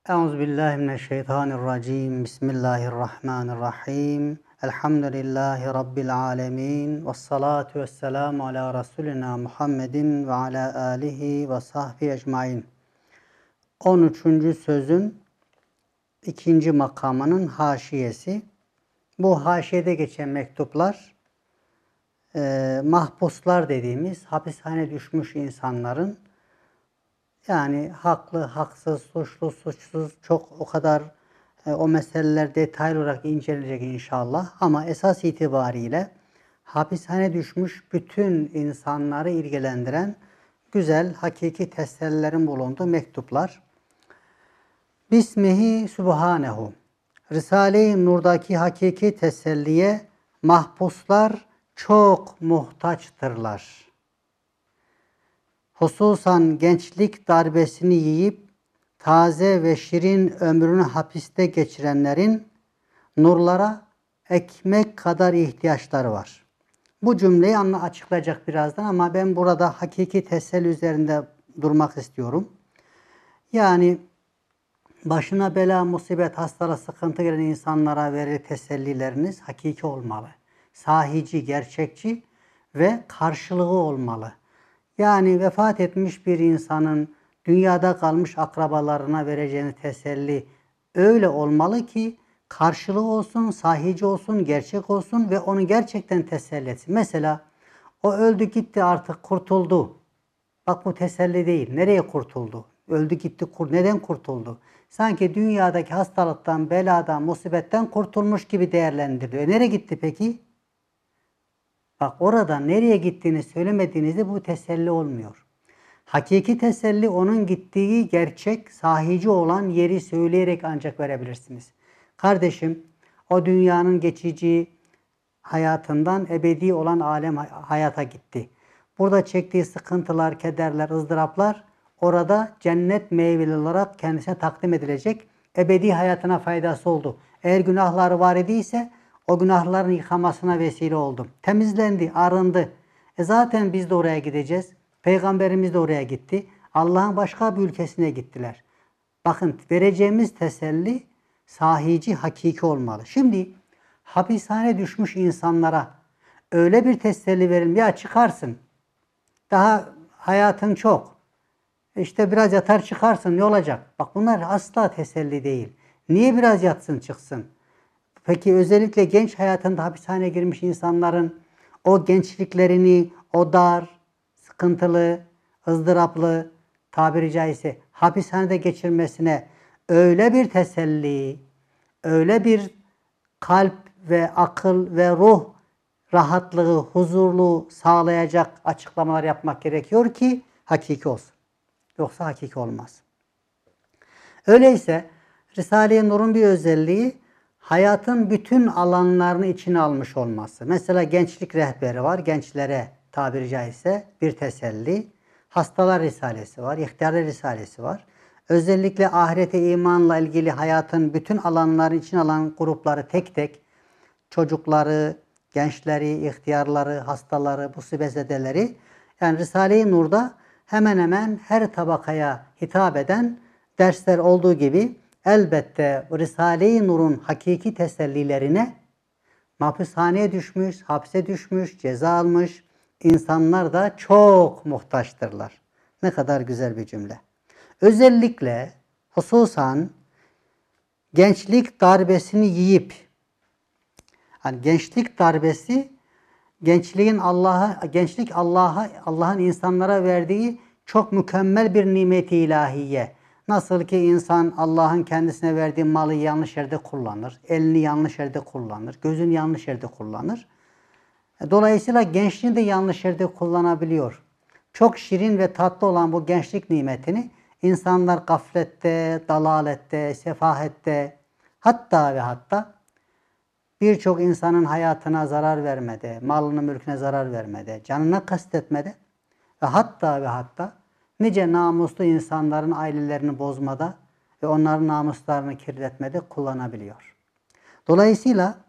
Euzubillahimineşşeytanirracim. Bismillahirrahmanirrahim. Elhamdülillahi Rabbil alemin. Vessalatu vesselamu ala Resulina Muhammedin ve ala alihi ve sahbihi ecmain. 13. sözün 2. makamının haşiyesi. Bu haşiyede geçen mektuplar mahpuslar dediğimiz hapishane düşmüş insanların, yani haklı, haksız, suçlu, suçsuz, çok o kadar o meseleler detaylı olarak incelenecek inşallah. Ama esas itibariyle hapishane düşmüş bütün insanları ilgilendiren güzel, hakiki tesellilerin bulunduğu mektuplar. Bismihi Subhanehu. Risale-i Nur'daki hakiki teselliye mahpuslar çok muhtaçtırlar. Hususan gençlik darbesini yiyip taze ve şirin ömrünü hapiste geçirenlerin nurlara ekmek kadar ihtiyaçları var. Bu cümleyi açıklayacak birazdan ama ben burada hakiki teselli üzerinde durmak istiyorum. Yani başına bela, musibet, hastalık, sıkıntı gelen insanlara verilen tesellileriniz hakiki olmalı. Sahici, gerçekçi ve karşılığı olmalı. Yani vefat etmiş bir insanın dünyada kalmış akrabalarına vereceğiniz teselli öyle olmalı ki karşılığı olsun, sahici olsun, gerçek olsun ve onu gerçekten teselli etsin. Mesela o öldü gitti, artık kurtuldu. Bak, bu teselli değil. Nereye kurtuldu? Öldü gitti, neden kurtuldu? Sanki dünyadaki hastalıktan, beladan, musibetten kurtulmuş gibi değerlendiriliyor. Nereye gitti peki? Bak, orada nereye gittiğini söylemediğinizde bu teselli olmuyor. Hakiki teselli onun gittiği gerçek, sahici olan yeri söyleyerek ancak verebilirsiniz. Kardeşim, o dünyanın geçici hayatından ebedi olan alem hayata gitti. Burada çektiği sıkıntılar, kederler, ızdıraplar orada cennet meyveli olarak kendisine takdim edilecek ebedi hayatına faydası oldu. Eğer günahları var idiyse o günahların yıkamasına vesile oldum. Temizlendi, arındı. Zaten biz de oraya gideceğiz. Peygamberimiz de oraya gitti. Allah'ın başka bir ülkesine gittiler. Bakın, vereceğimiz teselli sahici, hakiki olmalı. Şimdi hapishane düşmüş insanlara öyle bir teselli verin. Ya çıkarsın. Daha hayatın çok. İşte biraz yatar çıkarsın, ne olacak? Bak, bunlar asla teselli değil. Niye biraz yatsın çıksın? Peki özellikle genç hayatında hapishaneye girmiş insanların o gençliklerini, o dar, sıkıntılı, ızdıraplı, tabiri caizse hapishanede geçirmesine öyle bir teselli, öyle bir kalp ve akıl ve ruh rahatlığı, huzurluğu sağlayacak açıklamalar yapmak gerekiyor ki hakiki olsun. Yoksa hakiki olmaz. Öyleyse Risale-i Nur'un bir özelliği hayatın bütün alanlarını içine almış olması. Mesela gençlik rehberi var. Gençlere tabiri caizse bir teselli. Hastalar Risalesi var. İhtiyarlar Risalesi var. Özellikle ahirete imanla ilgili hayatın bütün alanları içine alan grupları tek tek, çocukları, gençleri, ihtiyarları, hastaları, musibezedeleri, yani Risale-i Nur'da hemen hemen her tabakaya hitap eden dersler olduğu gibi elbette Risale-i Nur'un hakiki tesellilerine hapishaneye düşmüş, hapse düşmüş, ceza almış insanlar da çok muhtaçtırlar. Ne kadar güzel bir cümle. Özellikle hususan gençlik darbesini yiyip, hani gençlik darbesi, gençliğin Allah'ın insanlara verdiği çok mükemmel bir nimet-i ilahiye. Nasıl ki insan Allah'ın kendisine verdiği malı yanlış yerde kullanır, elini yanlış yerde kullanır, gözünü yanlış yerde kullanır. Dolayısıyla gençliğini de yanlış yerde kullanabiliyor. Çok şirin ve tatlı olan bu gençlik nimetini insanlar gaflette, dalalette, sefahette, hatta ve hatta birçok insanın hayatına zarar vermede, malına mülküne zarar vermede, canına kastetmede ve hatta nice namuslu insanların ailelerini bozmada ve onların namuslarını kirletmede kullanabiliyor. Dolayısıyla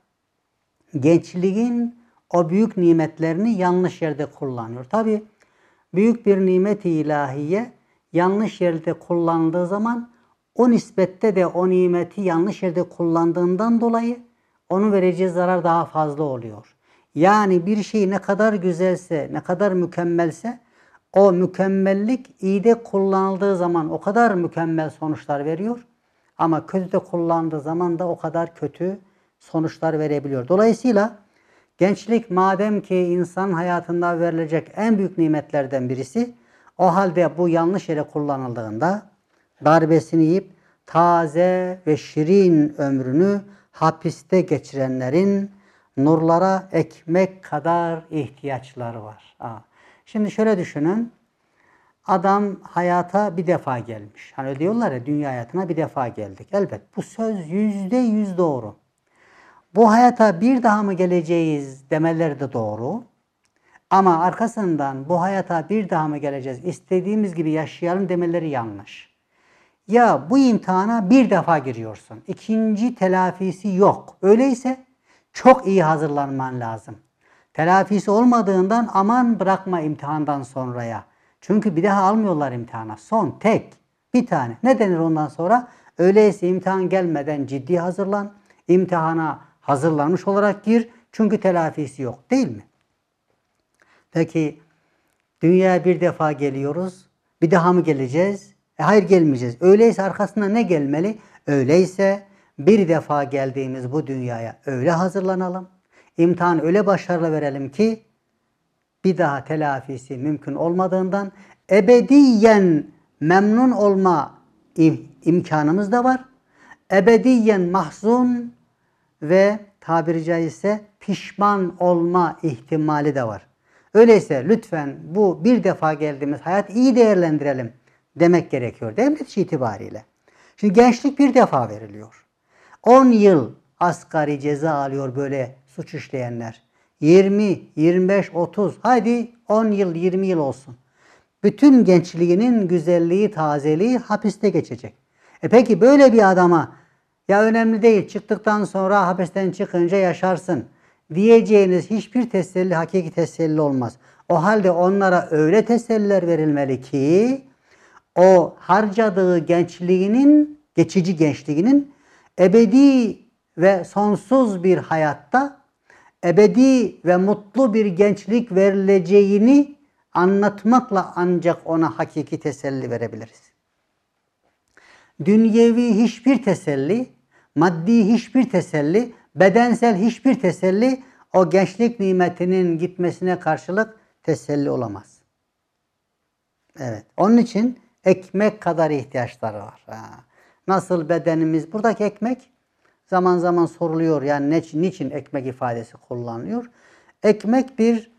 gençliğin o büyük nimetlerini yanlış yerde kullanıyor. Tabi büyük bir nimet-i ilahiye yanlış yerde kullandığı zaman o nispette de o nimeti yanlış yerde kullandığından dolayı onun vereceği zarar daha fazla oluyor. Yani bir şey ne kadar güzelse, ne kadar mükemmelse o mükemmellik iyi de kullanıldığı zaman o kadar mükemmel sonuçlar veriyor. Ama kötü de kullandığı zaman da o kadar kötü sonuçlar verebiliyor. Dolayısıyla gençlik madem ki insan hayatında verilecek en büyük nimetlerden birisi, o halde bu yanlış yere kullanıldığında darbesini yiyip taze ve şirin ömrünü hapiste geçirenlerin nurlara ekmek kadar ihtiyaçları var. Şimdi şöyle düşünün. Adam hayata bir defa gelmiş. Hani diyorlar ya, dünya hayatına bir defa geldik. Elbet bu söz %100 doğru. Bu hayata bir daha mı geleceğiz demeleri de doğru. Ama arkasından bu hayata bir daha mı geleceğiz, istediğimiz gibi yaşayalım demeleri yanlış. Ya bu imtihana bir defa giriyorsun. İkinci telafisi yok. Öyleyse çok iyi hazırlanman lazım. Telafisi olmadığından aman bırakma imtihandan sonraya. Çünkü bir daha almıyorlar imtihana. Son, tek, bir tane. Ne denir ondan sonra? Öyleyse imtihan gelmeden ciddi hazırlan. İmtihana hazırlanmış olarak gir. Çünkü telafisi yok, değil mi? Peki dünyaya bir defa geliyoruz. Bir daha mı geleceğiz? Hayır, gelmeyeceğiz. Öyleyse arkasında ne gelmeli? Öyleyse bir defa geldiğimiz bu dünyaya öyle hazırlanalım. İmtihan öyle başarılı verelim ki bir daha telafisi mümkün olmadığından ebediyen memnun olma imkanımız da var. Ebediyen mahzun ve tabiri caizse pişman olma ihtimali de var. Öyleyse lütfen bu bir defa geldiğimiz hayat iyi değerlendirelim demek gerekiyor. Devlet itibariyle. Şimdi gençlik bir defa veriliyor. 10 yıl asgari ceza alıyor böyle suç işleyenler. 20, 25, 30, hadi 10 yıl, 20 yıl olsun. Bütün gençliğinin güzelliği, tazeliği hapiste geçecek. Peki böyle bir adama ya önemli değil, çıktıktan sonra hapisten çıkınca yaşarsın diyeceğiniz hiçbir teselli hakiki teselli olmaz. O halde onlara öyle teselliler verilmeli ki o harcadığı gençliğinin, geçici gençliğinin ebedi ve sonsuz bir hayatta ebedi ve mutlu bir gençlik verileceğini anlatmakla ancak ona hakiki teselli verebiliriz. Dünyevi hiçbir teselli, maddi hiçbir teselli, bedensel hiçbir teselli o gençlik nimetinin gitmesine karşılık teselli olamaz. Evet. Onun için ekmek kadar ihtiyaçları var. Nasıl bedenimiz, buradaki ekmek zaman zaman soruluyor. Yani niçin ekmek ifadesi kullanılıyor? Ekmek bir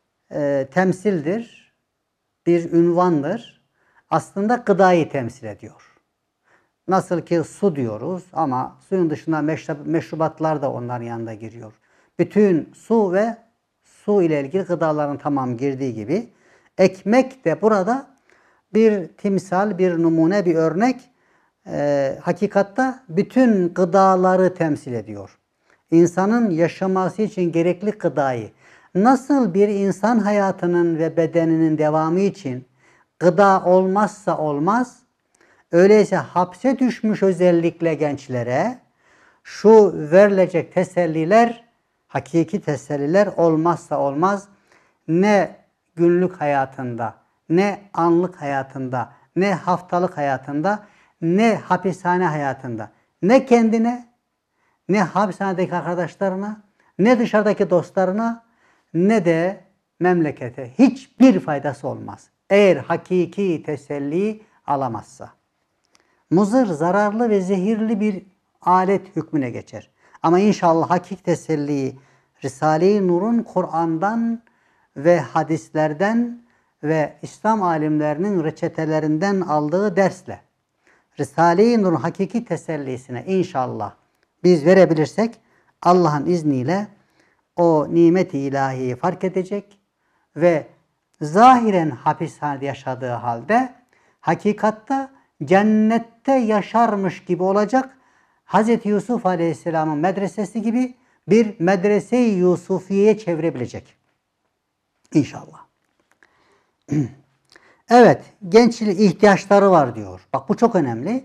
temsildir, bir ünvandır. Aslında gıdayı temsil ediyor. Nasıl ki su diyoruz ama suyun dışında meşrubatlar da onların yanında giriyor. Bütün su ve su ile ilgili gıdaların tamam girdiği gibi ekmek de burada bir timsal, bir numune, bir örnek. Hakikatta bütün gıdaları temsil ediyor. İnsanın yaşaması için gerekli gıdayı. Nasıl bir insan hayatının ve bedeninin devamı için gıda olmazsa olmaz, öyleyse hapse düşmüş özellikle gençlere şu verilecek teselliler, hakiki teselliler olmazsa olmaz. Ne günlük hayatında, ne anlık hayatında, ne haftalık hayatında, ne hapishane hayatında, ne kendine, ne hapishanedeki arkadaşlarına, ne dışarıdaki dostlarına, ne de memlekete hiçbir faydası olmaz. Eğer hakiki teselli alamazsa. Muzır, zararlı ve zehirli bir alet hükmüne geçer. Ama inşallah hakiki teselliyi Risale-i Nur'un Kur'an'dan ve hadislerden ve İslam alimlerinin reçetelerinden aldığı dersle Risale-i Nur'un hakiki tesellisine inşallah biz verebilirsek Allah'ın izniyle o nimet-i ilahiyi fark edecek ve zahiren hapishanede yaşadığı halde hakikatta cennette yaşarmış gibi olacak, Hz. Yusuf Aleyhisselam'ın medresesi gibi bir medrese-i Yusufiye'ye çevirebilecek. İnşallah. Evet, gençlik ihtiyaçları var diyor. Bak bu çok önemli.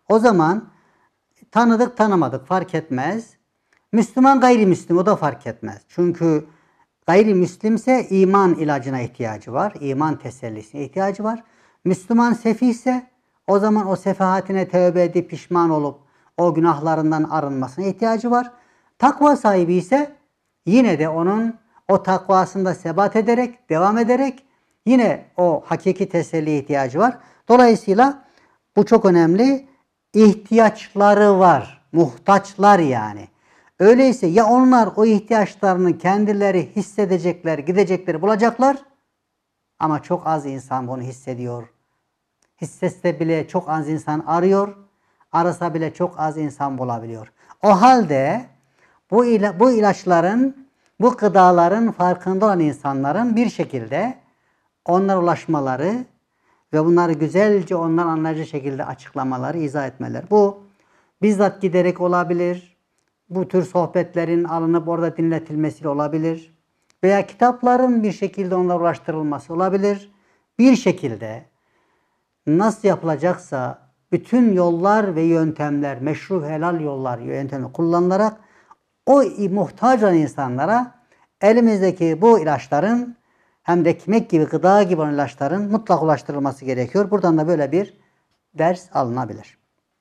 O zaman tanıdık tanımadık fark etmez. Müslüman gayrimüslim o da fark etmez. Çünkü gayrimüslimse iman ilacına ihtiyacı var. İman tesellisine ihtiyacı var. Müslüman sefihse o zaman o sefahatine tövbe edip pişman olup o günahlarından arınmasına ihtiyacı var. Takva sahibi ise yine de onun o takvasında sebat ederek, devam ederek yine o hakiki teselliye ihtiyacı var. Dolayısıyla bu çok önemli. İhtiyaçları var. Muhtaçlar yani. Öyleyse ya onlar o ihtiyaçlarını kendileri hissedecekler, gidecekleri bulacaklar. Ama çok az insan bunu hissediyor. Hissetse bile çok az insan arıyor. Arasa bile çok az insan bulabiliyor. O halde bu ilaçların, bu gıdaların farkında olan insanların bir şekilde onlara ulaşmaları ve bunları güzelce onlar anlayacak şekilde açıklamaları, izah etmeleri. Bu bizzat giderek olabilir. Bu tür sohbetlerin alınıp orada dinletilmesiyle olabilir. Veya kitapların bir şekilde onlara ulaştırılması olabilir. Bir şekilde nasıl yapılacaksa bütün yollar ve yöntemler, meşru helal yollar, yöntemi kullanılarak o muhtaç olan insanlara elimizdeki bu ilaçların hem de ekmek gibi, gıda gibi olan ilaçların mutlak ulaştırılması gerekiyor. Buradan da böyle bir ders alınabilir.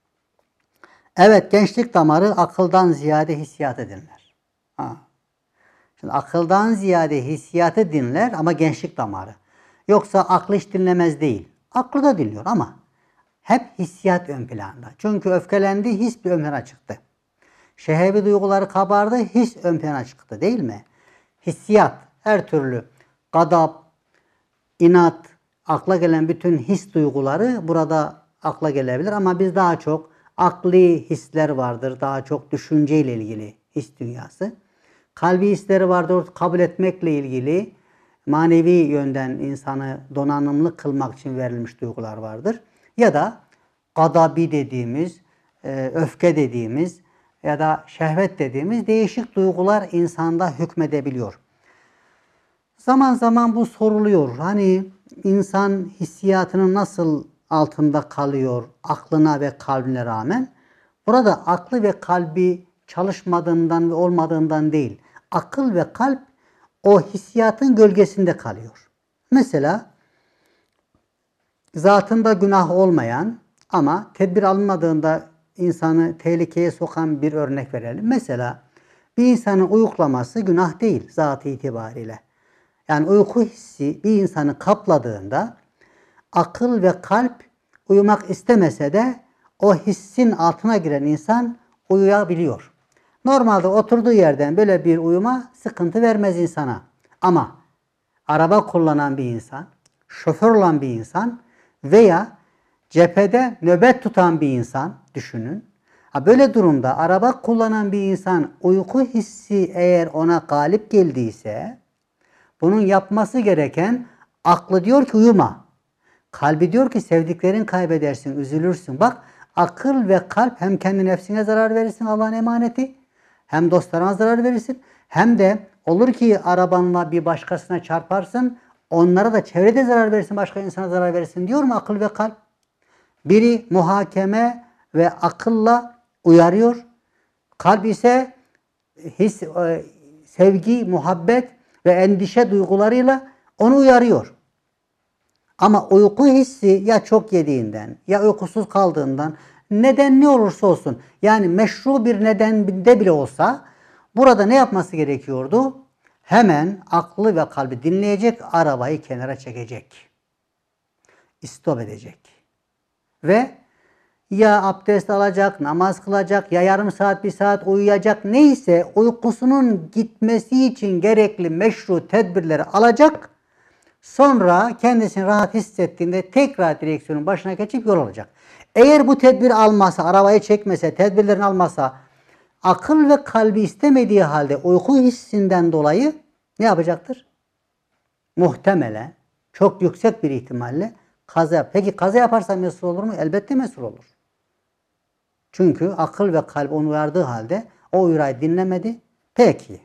Evet, gençlik damarı akıldan ziyade hissiyatı dinler. Şimdi akıldan ziyade hissiyatı dinler ama gençlik damarı. Yoksa aklı hiç dinlemez değil. Aklı da dinliyor ama hep hissiyat ön planda. Çünkü öfkelendi, his bir ön plana çıktı. Şehevi duyguları kabardı, his ön plana çıktı değil mi? Hissiyat, her türlü gadap, inat, akla gelen bütün his duyguları burada akla gelebilir. Ama biz daha çok akli hisler vardır. Daha çok düşünceyle ilgili his dünyası. Kalbi hisleri vardır, kabul etmekle ilgili manevi yönden insanı donanımlı kılmak için verilmiş duygular vardır. Ya da gadabi dediğimiz, öfke dediğimiz ya da şehvet dediğimiz değişik duygular insanda hükmedebiliyor. Zaman zaman bu soruluyor. Hani insan hissiyatının nasıl altında kalıyor aklına ve kalbine rağmen? Burada aklı ve kalbi çalışmadığından ve olmadığından değil. Akıl ve kalp o hissiyatın gölgesinde kalıyor. Mesela zatında günah olmayan ama tedbir alınmadığında insanı tehlikeye sokan bir örnek verelim. Mesela bir insanın uyuklaması günah değil zatı itibariyle. Yani uyku hissi bir insanı kapladığında akıl ve kalp uyumak istemese de o hissin altına giren insan uyuyabiliyor. Normalde oturduğu yerden böyle bir uyuma sıkıntı vermez insana. Ama araba kullanan bir insan, şoför olan bir insan veya cephede nöbet tutan bir insan düşünün. Böyle durumda araba kullanan bir insan uyku hissi eğer ona galip geldiyse bunun yapması gereken aklı diyor ki uyuma. Kalbi diyor ki sevdiklerin kaybedersin, üzülürsün. Bak akıl ve kalp hem kendi nefsine zarar verirsin Allah'ın emaneti. Hem dostlarına zarar verirsin. Hem de olur ki arabanla bir başkasına çarparsın. Onlara da çevrede zarar verirsin, başka insana zarar verirsin diyor mu akıl ve kalp? Biri muhakeme ve akılla uyarıyor. Kalp ise his, sevgi, muhabbet ve endişe duygularıyla onu uyarıyor. Ama uyku hissi ya çok yediğinden ya uykusuz kaldığından neden ne olursa olsun yani meşru bir nedende bile olsa burada ne yapması gerekiyordu? Hemen aklı ve kalbi dinleyecek, arabayı kenara çekecek. İstop edecek. Ve ya abdest alacak, namaz kılacak, ya yarım saat, bir saat uyuyacak neyse uykusunun gitmesi için gerekli meşru tedbirleri alacak. Sonra kendisini rahat hissettiğinde tekrar direksiyonun başına geçip yol alacak. Eğer bu tedbir almasa, arabayı çekmese, tedbirlerini almasa, akıl ve kalbi istemediği halde uyku hissinden dolayı ne yapacaktır? Muhtemelen, çok yüksek bir ihtimalle kaza. Peki kaza yaparsa mesul olur mu? Elbette mesul olur. Çünkü akıl ve kalp onu uyardığı halde o uyarıyı dinlemedi. Peki.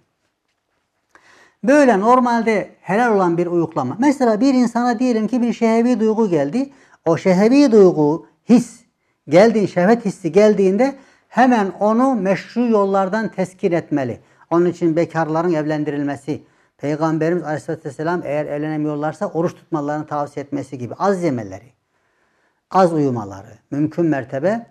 Böyle normalde helal olan bir uyuklama. Mesela bir insana diyelim ki bir şehevi duygu geldi. O şehevi duygu, his şehvet hissi geldiğinde hemen onu meşru yollardan teskin etmeli. Onun için bekarların evlendirilmesi, Peygamberimiz Aleyhisselatü Vesselam eğer evlenemiyorlarsa oruç tutmalarını tavsiye etmesi gibi az yemeleri, az uyumaları, mümkün mertebe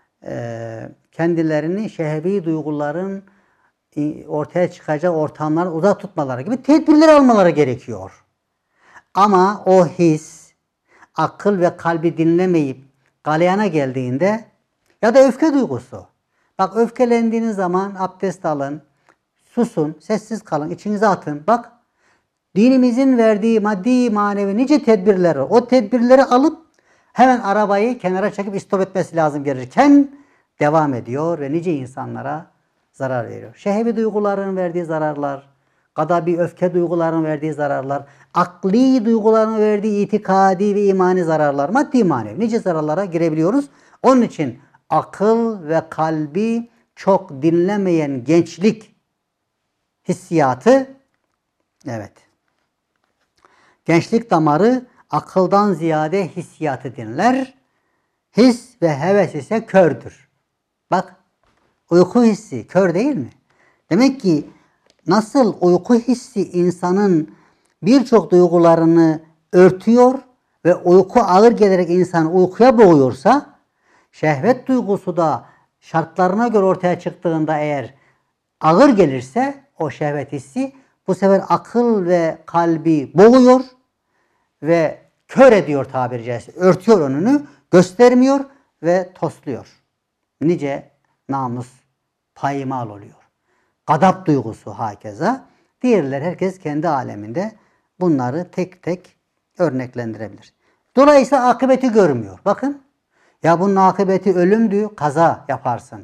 kendilerini şehvi duyguların ortaya çıkacak ortamlara uzak tutmaları gibi tedbirler almaları gerekiyor. Ama o his, akıl ve kalbi dinlemeyip galeyana geldiğinde ya da öfke duygusu. Bak öfkelendiğiniz zaman abdest alın, susun, sessiz kalın, içinize atın. Bak dinimizin verdiği maddi manevi nice tedbirler var. O tedbirleri alıp hemen arabayı kenara çekip istop etmesi lazım gelirken devam ediyor ve nice insanlara zarar veriyor. Şehvi duyguların verdiği zararlar, gadabi öfke duyguların verdiği zararlar, akli duyguların verdiği itikadi ve imani zararlar, maddi manevi nice zararlara girebiliyoruz. Onun için akıl ve kalbi çok dinlemeyen gençlik hissiyatı, evet, gençlik damarı akıldan ziyade hissiyatı dinler. His ve heves ise kördür. Bak, uyku hissi kör değil mi? Demek ki nasıl uyku hissi insanın birçok duygularını örtüyor ve uyku ağır gelerek insanı uykuya boğuyorsa, şehvet duygusu da şartlarına göre ortaya çıktığında eğer ağır gelirse o şehvet hissi bu sefer akıl ve kalbi boğuyor ve kör ediyor tabiri caizse. Örtüyor önünü, göstermiyor ve tosluyor. Nice namus paymal oluyor. Gadap duygusu hakeza. Diğerler herkes kendi aleminde bunları tek tek örneklendirebilir. Dolayısıyla akıbeti görmüyor. Bakın. Ya bunun akıbeti ölümdü, kaza yaparsın.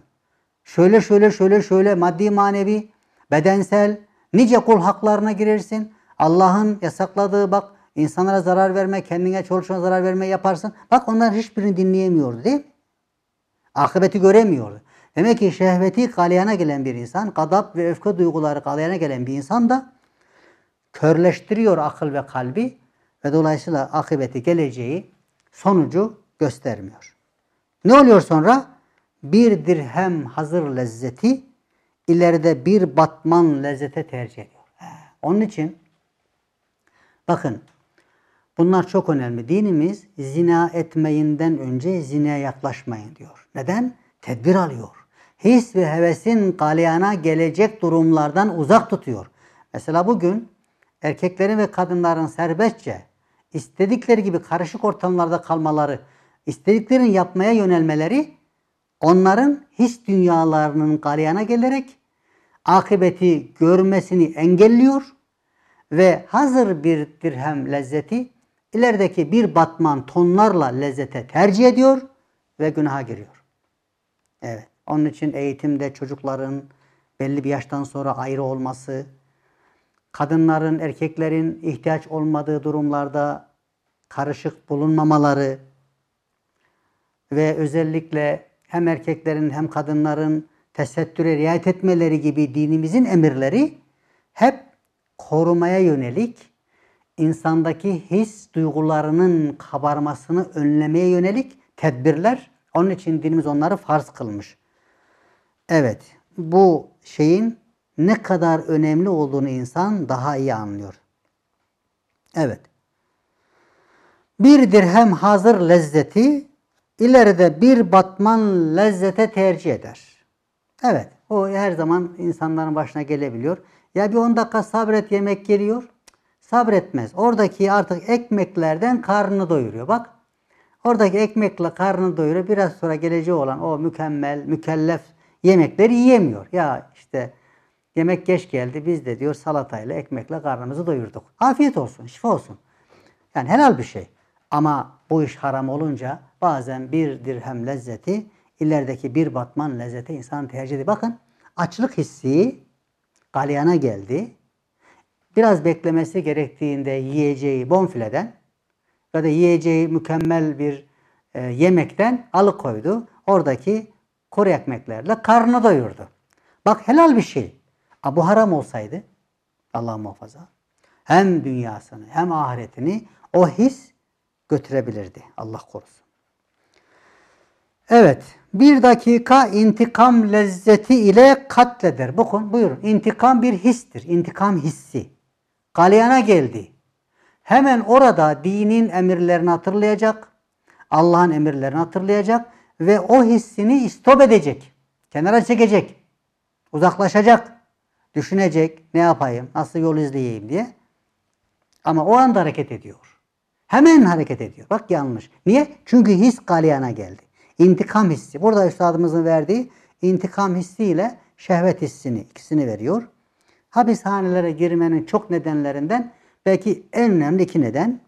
Şöyle maddi manevi, bedensel, nice kul haklarına girersin. Allah'ın yasakladığı bak insanlara zarar verme, kendine çoluşuna zarar verme yaparsın. Bak onlar hiçbirini dinleyemiyordu değil mi? Akıbeti göremiyordu. Demek ki şehveti galeyana gelen bir insan, gadap ve öfke duyguları galeyana gelen bir insan da körleştiriyor akıl ve kalbi ve dolayısıyla akıbeti, geleceği, sonucu göstermiyor. Ne oluyor sonra? Bir dirhem hazır lezzeti ileride bir batman lezzete tercih ediyor. Onun için bakın bunlar çok önemli. Dinimiz zina etmeyinden önce zinaya yaklaşmayın diyor. Neden? Tedbir alıyor. His ve hevesin galeyana gelecek durumlardan uzak tutuyor. Mesela bugün erkeklerin ve kadınların serbestçe istedikleri gibi karışık ortamlarda kalmaları, istediklerini yapmaya yönelmeleri onların his dünyalarının galeyana gelerek akıbeti görmesini engelliyor ve hazır bir dirhem lezzeti ilerideki bir batman tonlarla lezzete tercih ediyor ve günaha giriyor. Evet. Onun için eğitimde çocukların belli bir yaştan sonra ayrı olması, kadınların, erkeklerin ihtiyaç olmadığı durumlarda karışık bulunmamaları ve özellikle hem erkeklerin hem kadınların tesettüre riayet etmeleri gibi dinimizin emirleri hep korumaya yönelik, insandaki his duygularının kabarmasını önlemeye yönelik tedbirler. Onun için dinimiz onları farz kılmış. Evet, bu şeyin ne kadar önemli olduğunu insan daha iyi anlıyor. Evet. Bir dirhem hazır lezzeti ileride bir batman lezzete tercih eder. Evet, o her zaman insanların başına gelebiliyor. Ya bir 10 dakika sabret yemek geliyor. Sabretmez. Oradaki artık ekmeklerden karnını doyuruyor. Bak, oradaki ekmekle karnını doyuruyor. Biraz sonra geleceği olan o mükemmel, mükellef yemekleri yiyemiyor. Ya işte yemek geç geldi. Biz de diyor salatayla, ekmekle karnımızı doyurduk. Afiyet olsun, şifa olsun. Yani helal bir şey. Ama bu iş haram olunca bazen bir dirhem lezzeti ilerideki bir batman lezzete insan tercih ediyor. Bakın açlık hissi galeyana geldi. Biraz beklemesi gerektiğinde yiyeceği bonfileden ya da yiyeceği mükemmel bir yemekten alıkoydu. Oradaki kuru ekmeklerle karnını doyurdu. Bak helal bir şey. Bu haram olsaydı Allah muhafaza hem dünyasını hem ahiretini o his götürebilirdi. Allah korusun. Evet. Bir dakika intikam lezzeti ile katleder. Bakın buyurun. İntikam bir histir. İntikam hissi. Galyana geldi. Hemen orada dinin emirlerini hatırlayacak. Allah'ın emirlerini hatırlayacak. Ve o hissini istop edecek. Kenara çekecek. Uzaklaşacak. Düşünecek. Ne yapayım? Nasıl yol izleyeyim diye. Ama o anda hareket ediyor. Hemen hareket ediyor. Bak yanlış. Niye? Çünkü his galyana geldi. İntikam hissi. Burada üstadımızın verdiği intikam hissiyle şehvet hissini, ikisini veriyor. Hapishanelere girmenin çok nedenlerinden belki en önemli iki neden.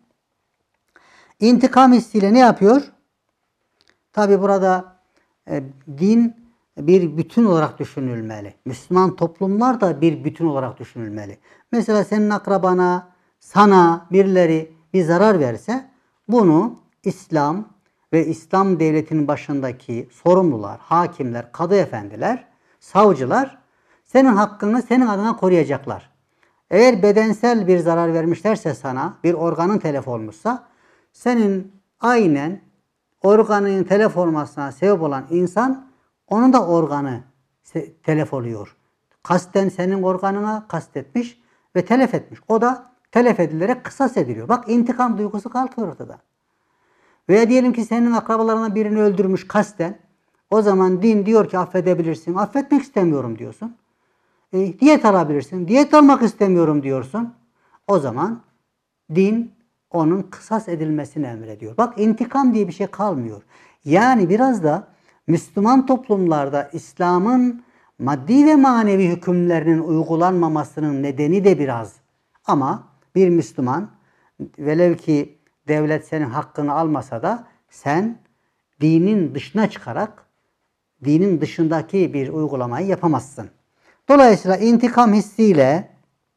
İntikam hissiyle ne yapıyor? Tabi burada din bir bütün olarak düşünülmeli. Müslüman toplumlar da bir bütün olarak düşünülmeli. Mesela senin akrabana, sana birileri bir zarar verse bunu İslam ve İslam devletinin başındaki sorumlular, hakimler, kadı efendiler, savcılar senin hakkını senin adına koruyacaklar. Eğer bedensel bir zarar vermişlerse sana, bir organın telef olmuşsa senin aynen organın telef olmasına sebep olan insan onun da organı telef oluyor. Kasten senin organına kastetmiş ve telef etmiş. O da telef edilerek kısas ediliyor. Bak intikam duygusu kalkıyor ortada. Veya diyelim ki senin akrabalarından birini öldürmüş kasten. O zaman din diyor ki affedebilirsin. Affetmek istemiyorum diyorsun. Diyet alabilirsin. Diyet almak istemiyorum diyorsun. O zaman din onun kısas edilmesini emrediyor. Bak intikam diye bir şey kalmıyor. Yani biraz da Müslüman toplumlarda İslam'ın maddi ve manevi hükümlerinin uygulanmamasının nedeni de biraz. Ama bir Müslüman velev ki devlet senin hakkını almasa da sen dinin dışına çıkarak dinin dışındaki bir uygulamayı yapamazsın. Dolayısıyla intikam hissiyle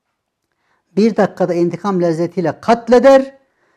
bir dakikada intikam lezzetiyle katleder,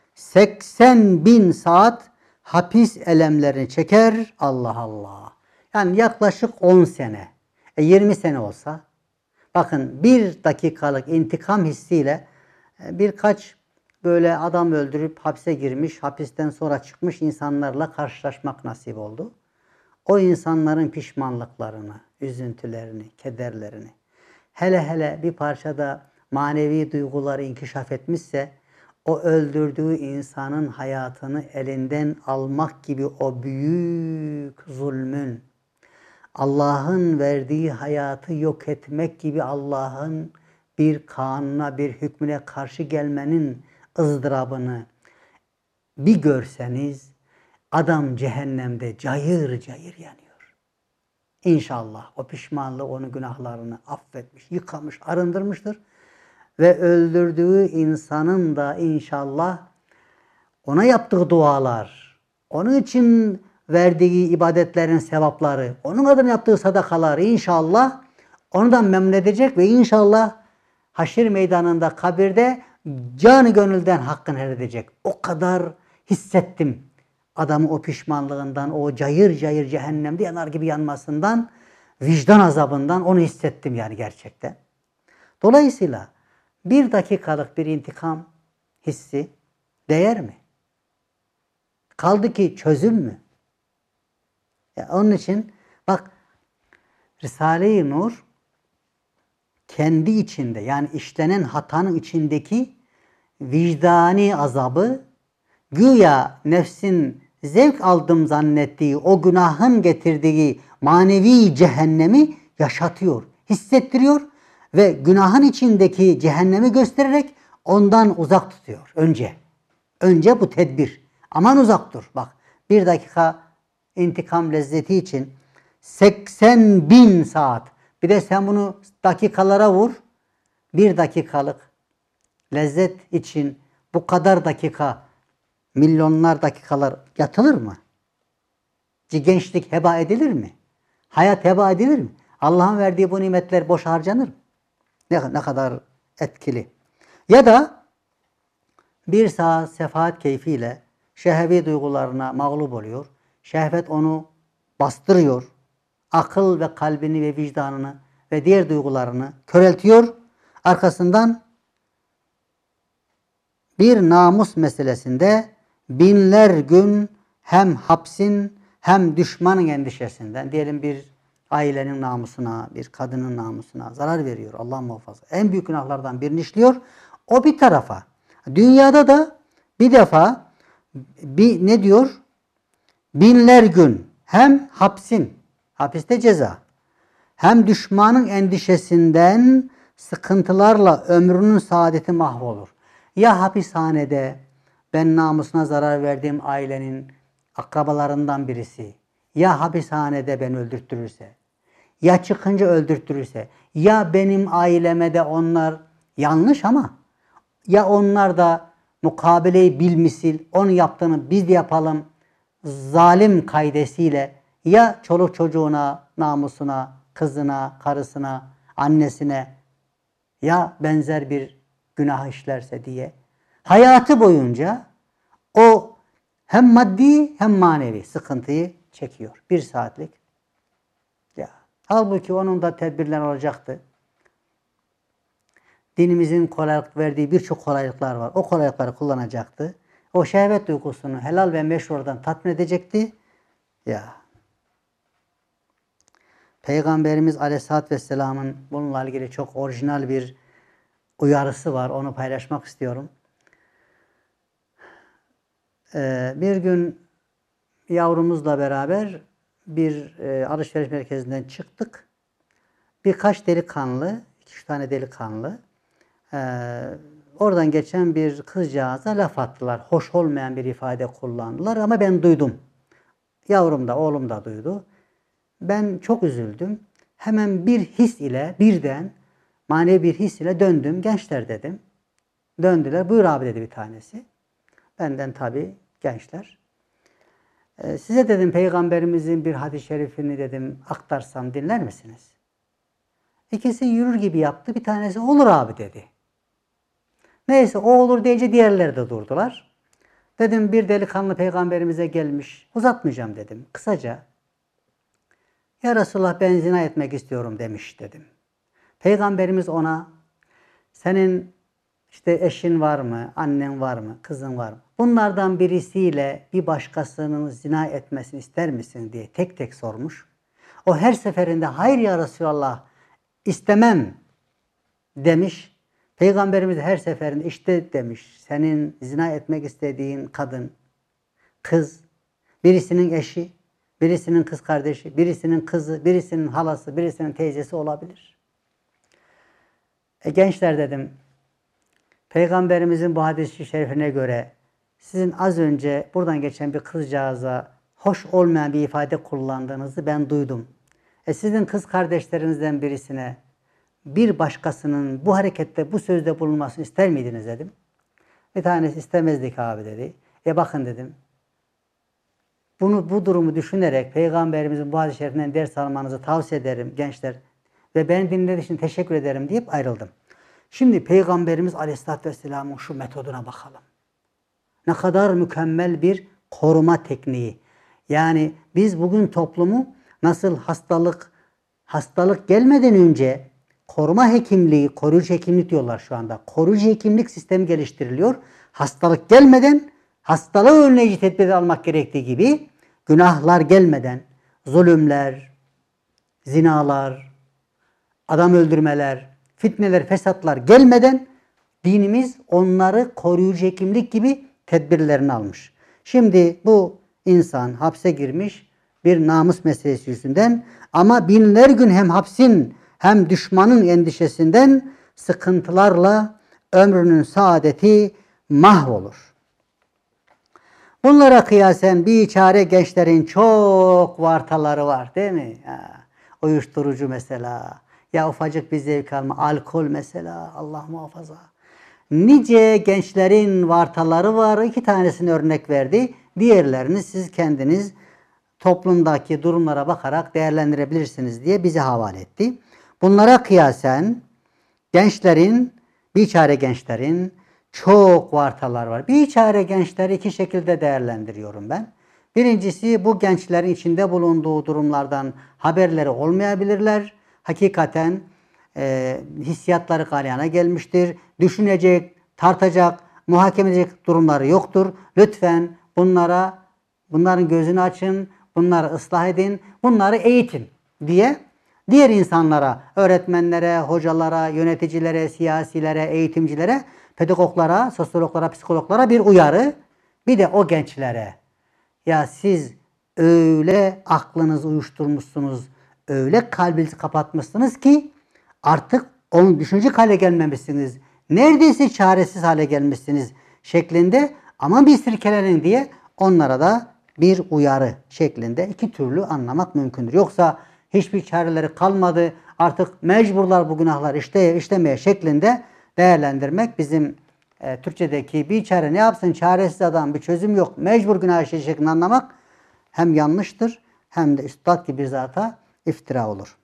80.000 saat hapis elemlerini çeker. Allah Allah. Yani yaklaşık 10 sene. 20 sene olsa. Bakın bir dakikalık intikam hissiyle birkaç böyle adam öldürüp hapse girmiş, hapisten sonra çıkmış insanlarla karşılaşmak nasip oldu. O insanların pişmanlıklarını, üzüntülerini, kederlerini, hele hele bir parçada manevi duyguları inkişaf etmişse, o öldürdüğü insanın hayatını elinden almak gibi o büyük zulmün, Allah'ın verdiği hayatı yok etmek gibi Allah'ın bir kanuna, bir hükmüne karşı gelmenin ızdırabını bir görseniz, adam cehennemde cayır cayır yanıyor. İnşallah o pişmanlığı onun günahlarını affetmiş, yıkamış, arındırmıştır. Ve öldürdüğü insanın da inşallah ona yaptığı dualar, onun için verdiği ibadetlerin sevapları, onun adına yaptığı sadakaları inşallah onu da memnun edecek ve inşallah haşir meydanında, kabirde canı gönülden hakkını helal edecek. O kadar hissettim adamı o pişmanlığından, o cayır cayır cehennemde yanar gibi yanmasından, vicdan azabından onu hissettim yani gerçekten. Dolayısıyla bir dakikalık bir intikam hissi değer mi? Kaldı ki çözüm mü? Onun için bak Risale-i Nur kendi içinde yani işlenen hatanın içindeki vicdani azabı güya nefsin zevk aldım zannettiği o günahın getirdiği manevi cehennemi yaşatıyor, hissettiriyor ve günahın içindeki cehennemi göstererek ondan uzak tutuyor önce. Önce bu tedbir. Aman uzak dur. Bak bir dakika intikam lezzeti için 80.000 saat. Bir de sen bunu dakikalara vur. Bir dakikalık lezzet için bu kadar dakika, milyonlar dakikalar yatılır mı? Gençlik heba edilir mi? Hayat heba edilir mi? Allah'ın verdiği bu nimetler boş harcanır mı? Ne kadar etkili. Ya da bir saat sefahat keyfiyle şehvi duygularına mağlup oluyor. Şehvet onu bastırıyor. Akıl ve kalbini ve vicdanını ve diğer duygularını köreltiyor. Arkasından bir namus meselesinde binler gün hem hapsin hem düşmanın endişesinden, diyelim bir ailenin namusuna, bir kadının namusuna zarar veriyor. Allah muhafaza. En büyük günahlardan birini işliyor. O bir tarafa. Dünyada da bir defa ne diyor? Binler gün hem hapiste ceza, hem düşmanın endişesinden sıkıntılarla ömrünün saadeti mahvolur. Ya hapishanede ben namusuna zarar verdiğim ailenin akrabalarından birisi, ya hapishanede beni öldürtürürse, ya çıkınca öldürtürürse, ya benim aileme de onlar yanlış ama ya onlar da mukabeleyi bilmisil, onun yaptığını biz de yapalım zalim kaidesiyle ya çoluk çocuğuna, namusuna, kızına, karısına, annesine ya benzer bir günah işlerse diye hayatı boyunca o hem maddi hem manevi sıkıntıyı çekiyor. 1 saatlik. Ya, halbuki onun da tedbirler olacaktı. Dinimizin kolaylık verdiği birçok kolaylıklar var. O kolaylıkları kullanacaktı. O şehvet duygusunu helal ve meşrudan tatmin edecekti. Ya. Peygamberimiz Aleyhisselatü Vesselam'ın bununla ilgili çok orijinal bir uyarısı var. Onu paylaşmak istiyorum. Bir gün yavrumuzla beraber bir alışveriş merkezinden çıktık. Birkaç delikanlı, 2-3 tane delikanlı oradan geçen bir kızcağıza laf attılar. Hoş olmayan bir ifade kullandılar ama ben duydum. Yavrum da oğlum da duydu. Ben çok üzüldüm. Hemen bir his ile birden manevi bir his ile döndüm. Gençler dedim. Döndüler. Buyur abi dedi bir tanesi. Benden tabii gençler. Size dedim Peygamberimizin bir hadis-i şerifini dedim aktarsam dinler misiniz? İkisi yürür gibi yaptı. Bir tanesi olur abi dedi. Neyse o olur deyince diğerleri de durdular. Dedim bir delikanlı Peygamberimize gelmiş. Uzatmayacağım dedim. Kısaca. Ya Resulullah ben zina etmek istiyorum demiş dedim. Peygamberimiz ona senin işte eşin var mı, annen var mı, kızın var mı? Bunlardan birisiyle bir başkasının zina etmesini ister misin diye tek tek sormuş. O her seferinde hayır ya Resulallah istemem demiş. Peygamberimiz her seferinde işte demiş senin zina etmek istediğin kadın, kız, birisinin eşi, birisinin kız kardeşi, birisinin kızı, birisinin halası, birisinin teyzesi olabilir. Gençler dedim, Peygamberimizin bu hadis-i şerifine göre sizin az önce buradan geçen bir kızcağıza hoş olmayan bir ifade kullandığınızı ben duydum. Sizin kız kardeşlerinizden birisine bir başkasının bu harekette, bu sözde bulunmasını ister miydiniz dedim. Bir tanesi istemezdik abi dedi. Bakın dedim. Bu durumu düşünerek Peygamberimizin bu hadis-i şerifinden ders almanızı tavsiye ederim gençler. Ve beni dinlediğiniz için teşekkür ederim deyip ayrıldım. Şimdi Peygamberimiz Aleyhisselatü Vesselam'ın şu metoduna bakalım. Ne kadar mükemmel bir koruma tekniği. Yani biz bugün toplumu nasıl hastalık gelmeden önce koruma hekimliği, koruyucu hekimlik diyorlar şu anda. Koruyucu hekimlik sistemi geliştiriliyor. Hastalık gelmeden hastalığı önleyici tedbir almak gerektiği gibi günahlar gelmeden zulümler, zinalar, adam öldürmeler, fitneler, fesatlar gelmeden dinimiz onları koruyucu hekimlik gibi tedbirlerini almış. Şimdi bu insan hapse girmiş bir namus meselesi yüzünden ama binler gün hem hapsin hem düşmanın endişesinden sıkıntılarla ömrünün saadeti mahvolur. Bunlara kıyasen biçare gençlerin çok vartaları var değil mi? Uyuşturucu mesela, ya ufacık bir zevk alma, alkol mesela, Allah muhafaza. Nice gençlerin vartaları var. 2 tanesini örnek verdi. Diğerlerini siz kendiniz toplumdaki durumlara bakarak değerlendirebilirsiniz diye bize havale etti. Bunlara kıyasen biçare gençlerin çok vartalar var. Biçare gençleri 2 şekilde değerlendiriyorum ben. Birincisi bu gençlerin içinde bulunduğu durumlardan haberleri olmayabilirler. Hakikaten hissiyatları galyana gelmiştir. Düşünecek, tartacak, muhakeme edecek durumları yoktur. Lütfen bunların gözünü açın. bunları ıslah edin, bunları eğitin diye diğer insanlara, öğretmenlere, hocalara, yöneticilere, siyasilere, eğitimcilere, pedagoglara, sosyologlara, psikologlara bir uyarı. Bir de o gençlere, ya siz öyle aklınızı uyuşturmuşsunuz, öyle kalbinizi kapatmışsınız ki artık onu düşünecek hale gelmemişsiniz. Neredeyse çaresiz hale gelmişsiniz şeklinde, ama bir sirkelenin diye onlara da bir uyarı şeklinde iki türlü anlamak mümkündür. Yoksa hiçbir çareleri kalmadı, artık mecburlar bu günahlar işlemeye şeklinde değerlendirmek bizim Türkçedeki bir çare ne yapsın, çaresiz adam, bir çözüm yok, mecbur günah işleyecek şeklinde anlamak hem yanlıştır hem de üstad gibi bir zata iftira olur.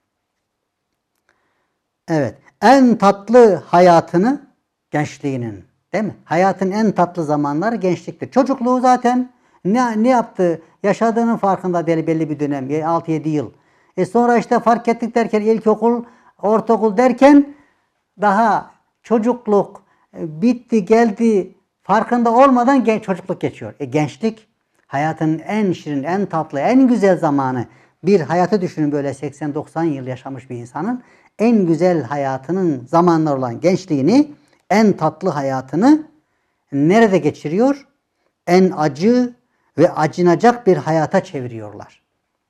Evet, en tatlı hayatını gençliğinin, değil mi? Hayatın en tatlı zamanları gençliktir. Çocukluğu zaten ne yaptı? Yaşadığının farkında değil belli bir dönem, 6-7 yıl. Sonra işte fark ettik derken ilkokul, ortaokul derken daha çocukluk bitti geldi, farkında olmadan çocukluk geçiyor. Gençlik hayatın en şirin, en tatlı, en güzel zamanı. Bir hayatı düşünün, böyle 80-90 yıl yaşamış bir insanın en güzel hayatının zamanları olan gençliğini, en tatlı hayatını nerede geçiriyor? En acı ve acınacak bir hayata çeviriyorlar.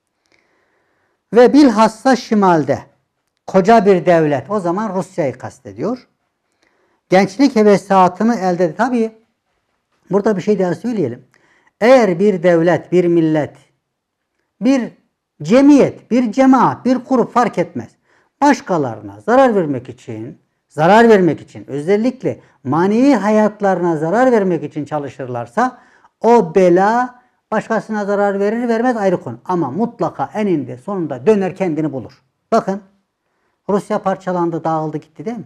Ve bilhassa şimalde koca bir devlet, o zaman Rusya'yı kastediyor, gençlik hevesatını elde etti. Tabii burada bir şey daha söyleyelim. Eğer bir devlet, bir millet, bir cemiyet, bir cemaat, bir grup fark etmez, başkalarına zarar vermek için özellikle manevi hayatlarına zarar vermek için çalışırlarsa o bela başkasına zarar verir vermez ayrı konu. Ama mutlaka eninde sonunda döner kendini bulur. Bakın Rusya parçalandı, dağıldı gitti değil mi?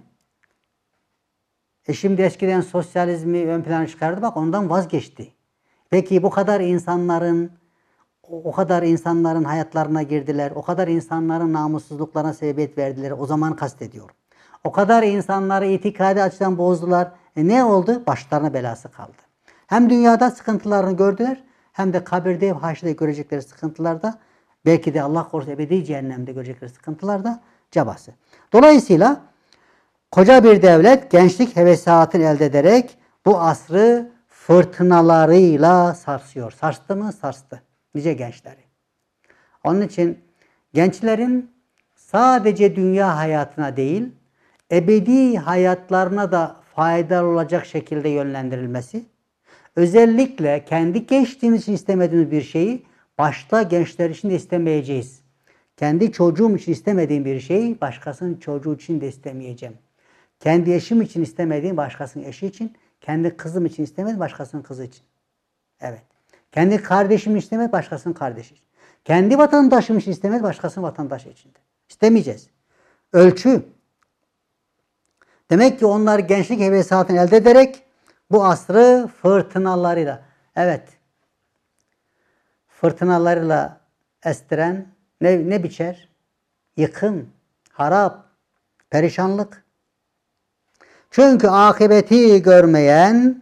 Şimdi eskiden sosyalizmi ön plana çıkardı, bak ondan vazgeçti. Peki bu kadar insanların hayatlarına girdiler, o kadar insanların namussuzluklarına sebebiyet verdiler, o zaman kastediyorum. O kadar insanları itikadi açıdan bozdular. Ne oldu? Başlarına belası kaldı. Hem dünyada sıkıntılarını gördüler, hem de kabirde, haşrede görecekleri sıkıntılarda, belki de Allah korusun ebedi cehennemde görecekleri sıkıntılarda cabası. Dolayısıyla koca bir devlet gençlik hevesatını elde ederek bu asrı fırtınalarıyla sarsıyor. Sarstı mı? Sarstı. Nice gençleri. Onun için gençlerin sadece dünya hayatına değil, ebedi hayatlarına da faydalı olacak şekilde yönlendirilmesi, özellikle kendi gençliğimiz için istemediğimiz bir şeyi başta gençler için de istemeyeceğiz. Kendi çocuğum için istemediğim bir şeyi başkasının çocuğu için de istemeyeceğim. Kendi eşim için istemediğim başkasının eşi için, kendi kızım için istemediğim başkasının kızı için. Evet. Kendi kardeşim istemez, başkasının kardeşi için. Kendi vatandaşım için istemez, başkasının vatandaşı için de. İstemeyeceğiz. Ölçü. Demek ki onlar gençlik hevesatını elde ederek bu asrı fırtınalarıyla, evet, fırtınalarıyla estiren ne biçer? Yıkım, harap, perişanlık. Çünkü akıbeti görmeyen,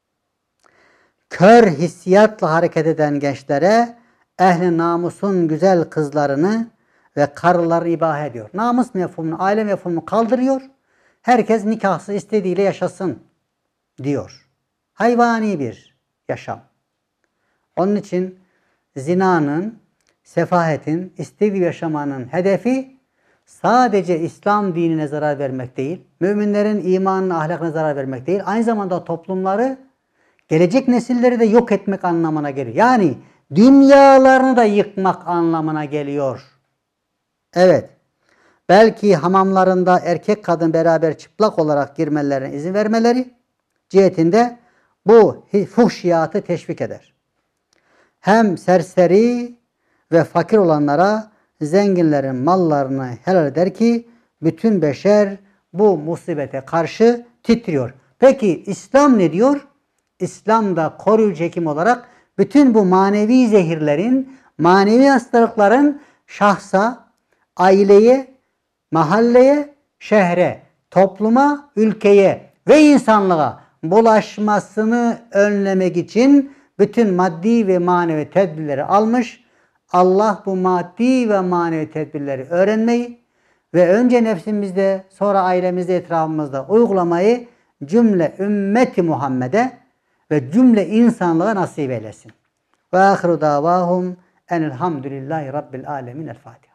kör hissiyatla hareket eden gençlere ehli namusun güzel kızlarını ve karılarını ibahe ediyor. Namus mefhumunu, aile mefhumunu kaldırıyor. Herkes nikahsız istediğiyle yaşasın diyor. Hayvani bir yaşam. Onun için zinanın, sefahetin, istediği yaşamanın hedefi sadece İslam dinine zarar vermek değil, müminlerin imanına, ahlakına zarar vermek değil, aynı zamanda toplumları, gelecek nesilleri de yok etmek anlamına geliyor. Yani dünyalarını da yıkmak anlamına geliyor. Evet, belki hamamlarında erkek kadın beraber çıplak olarak girmelerine izin vermeleri cihetinde bu fuhşiyatı teşvik eder. Hem serseri ve fakir olanlara zenginlerin mallarını helal eder ki bütün beşer bu musibete karşı titriyor. Peki İslam ne diyor? İslam da koruyucu hekim olarak bütün bu manevi zehirlerin, manevi hastalıkların şahsa, aileye, mahalleye, şehre, topluma, ülkeye ve insanlığa bulaşmasını önlemek için bütün maddi ve manevi tedbirleri almış, Allah bu maddi ve manevi tedbirleri öğrenmeyi ve önce nefsimizde sonra ailemizde etrafımızda uygulamayı cümle ümmeti Muhammed'e ve cümle insanlığa nasip eylesin. Ve ahiru davahum enelhamdülillahi rabbil alemin. El Fatiha.